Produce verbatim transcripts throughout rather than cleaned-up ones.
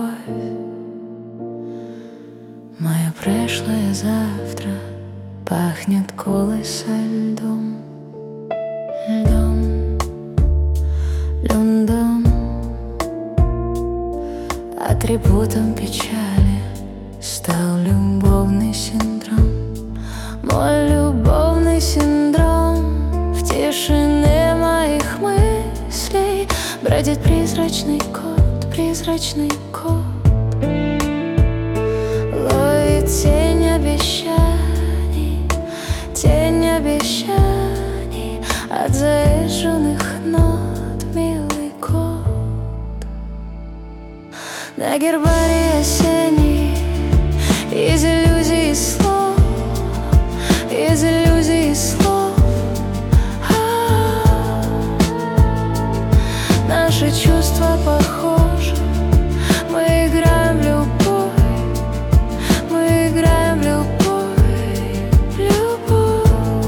любовь. Мое прошлое завтра пахнет колой со льдом. Льдом, льдом. Атрибутом печали стал любовный синдром. Мой любовный синдром. В тишине моих мыслей бродит призрачный кот, призрачный кот. Ловит тень обещаний, тень обещаний от заезженных нот, милый кот. На гербарий осенний из иллюзий слов, из иллюзий слов. А-а-а. Наши чувства похожи, мы играем в любовь, мы играем в любовь, любовь.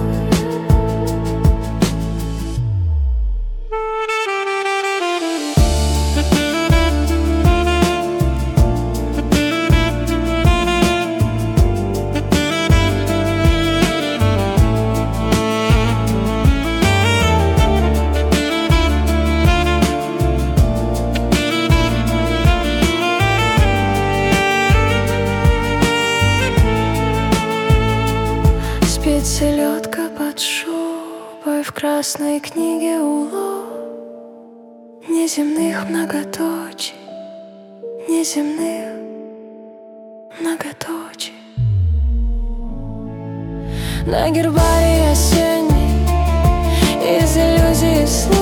Селедка под шубой в красной книге улов неземных многоточий, неземных многоточий. На гербарий осенний из иллюзий слов.